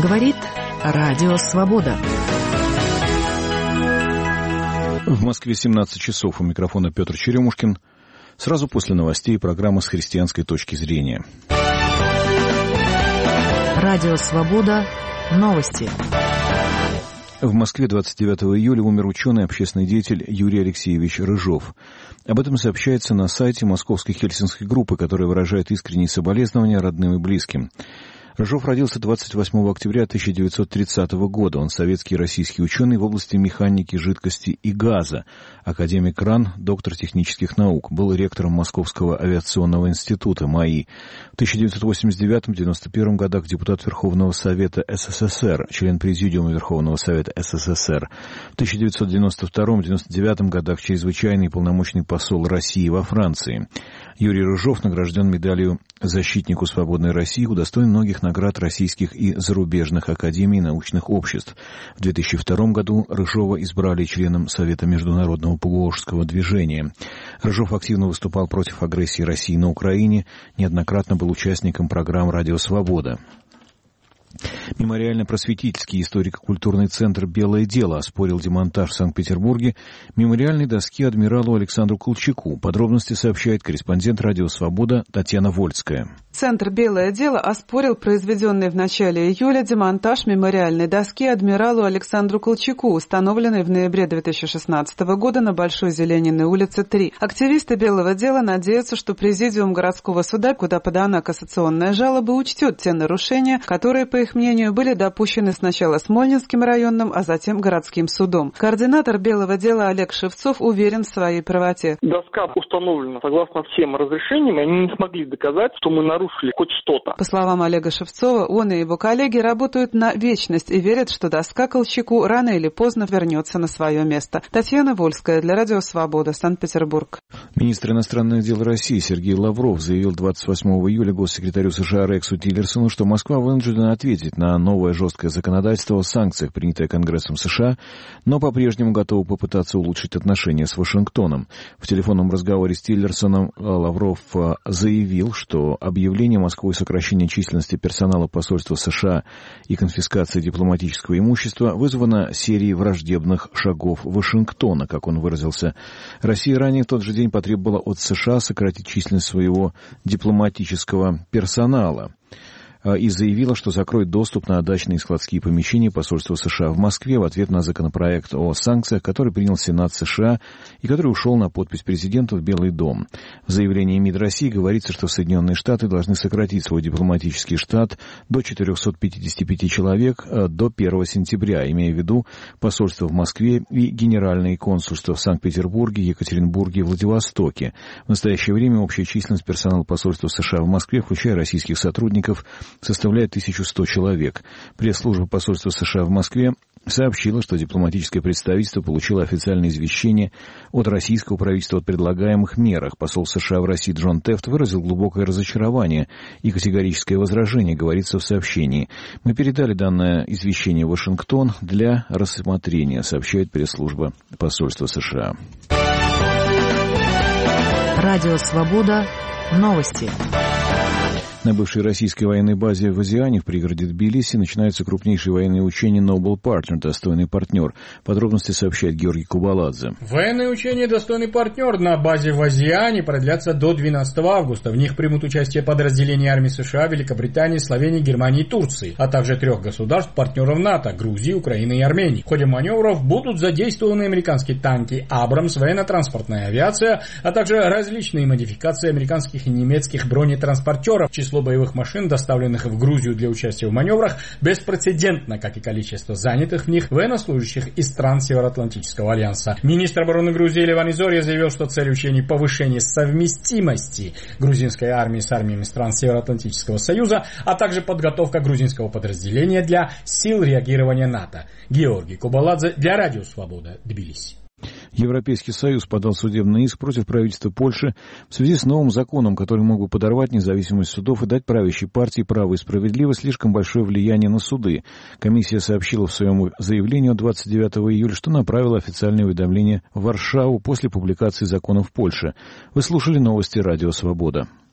Говорит Радио Свобода. В Москве 17 часов. У микрофона Петр Черемушкин. Сразу после новостей программа «С христианской точки зрения». Радио Свобода. Новости. В Москве 29 июля умер ученый и общественный деятель Юрий Алексеевич Рыжов. Об этом сообщается на сайте Московской Хельсинской группы, которая выражает искренние соболезнования родным и близким. Рыжов родился 28 октября 1930 года. Он советский и российский ученый в области механики, жидкости и газа, академик РАН, доктор технических наук. Был ректором Московского авиационного института МАИ. В 1989-1991 годах депутат Верховного Совета СССР, член Президиума Верховного Совета СССР. В 1992-1999 годах чрезвычайный и полномочный посол России во Франции. Юрий Рыжов награжден медалью «Защитнику свободной России», удостоен многих наград российских и зарубежных академий и научных обществ. В 2002 году Рыжова избрали членом Совета Международного Поволжского движения. Рыжов активно выступал против агрессии России на Украине, неоднократно был участником программ «Радио Свобода». Мемориально-просветительский историко-культурный центр «Белое дело» оспорил демонтаж в Санкт-Петербурге мемориальной доски адмиралу Александру Колчаку. Подробности сообщает корреспондент «Радио Свобода» Татьяна Вольская. Центр «Белое дело» оспорил произведенный в начале июля демонтаж мемориальной доски адмиралу Александру Колчаку, установленной в ноябре 2016 года на Большой Зелениной улице 3. Активисты «Белого дела» надеются, что Президиум городского суда, куда подана кассационная жалоба, учтет те нарушения, которые, по их мнению, были допущены сначала Смольнинским районным, а затем городским судом. Координатор «Белого дела» Олег Шевцов уверен в своей правоте. Доска установлена согласно всем разрешениям, и они не смогли доказать, что мы нарушили хоть что-то. По словам Олега Шевцова, он и его коллеги работают на вечность и верят, что доска Колчаку рано или поздно вернется на свое место. Татьяна Вольская для Радио Свобода, Санкт-Петербург. Министр иностранных дел России Сергей Лавров заявил 28 июля госсекретарю США Рексу Тиллерсону, что Москва вынуждена ответить на новое жесткое законодательство о санкциях, принятое Конгрессом США, но по-прежнему готова попытаться улучшить отношения с Вашингтоном. В телефонном разговоре с Тиллерсоном Лавров заявил, что объявление Москвой сокращения численности персонала посольства США и конфискации дипломатического имущества вызвано серией враждебных шагов Вашингтона, как он выразился. Россия ранее в тот же день потребовала от США сократить численность своего дипломатического персонала и заявила, что закроет доступ на дачные и складские помещения посольства США в Москве в ответ на законопроект о санкциях, который принял Сенат США и который ушел на подпись президента в Белый дом. В заявлении МИД России говорится, что Соединенные Штаты должны сократить свой дипломатический штат до 455 человек до 1 сентября, имея в виду посольство в Москве и генеральные консульства в Санкт-Петербурге, Екатеринбурге и Владивостоке. В настоящее время общая численность персонала посольства США в Москве, включая российских сотрудников, составляет 1100 человек. Пресс-служба посольства США в Москве сообщила, что дипломатическое представительство получило официальное извещение от российского правительства о предлагаемых мерах. Посол США в России Джон Тефт выразил глубокое разочарование и категорическое возражение, говорится в сообщении. Мы передали данное извещение в Вашингтон для рассмотрения, сообщает пресс-служба посольства США. Радио Свобода. Новости. На бывшей российской военной базе в Азиане в пригороде Тбилиси начинаются крупнейшие военные учения Noble Partner, достойный партнер. Подробности сообщает Георгий Кубаладзе. Военные учения «Достойный партнер» на базе в Азиане продлятся до 12 августа. В них примут участие подразделения армий США, Великобритании, Словении, Германии и Турции, а также 3 государств-партнеров НАТО – Грузии, Украины и Армении. В ходе маневров будут задействованы американские танки «Абрамс», военно-транспортная авиация, а также различные модификации американских и немецких бронетранспортеров. Число боевых машин, доставленных в Грузию для участия в маневрах, беспрецедентно, как и количество занятых в них военнослужащих из стран Североатлантического альянса. Министр обороны Грузии Леван Изорья заявил, что цель учений – повышение совместимости грузинской армии с армиями стран Североатлантического союза, а также подготовка грузинского подразделения для сил реагирования НАТО. Георгий Кубаладзе для Радио Свобода, Тбилиси. Европейский Союз подал судебный иск против правительства Польши в связи с новым законом, который мог бы подорвать независимость судов и дать правящей партии «Право и справедливость» слишком большое влияние на суды. Комиссия сообщила в своем заявлении 29 июля, что направила официальное уведомление в Варшаву после публикации закона в Польше. Вы слушали новости «Радио Свобода».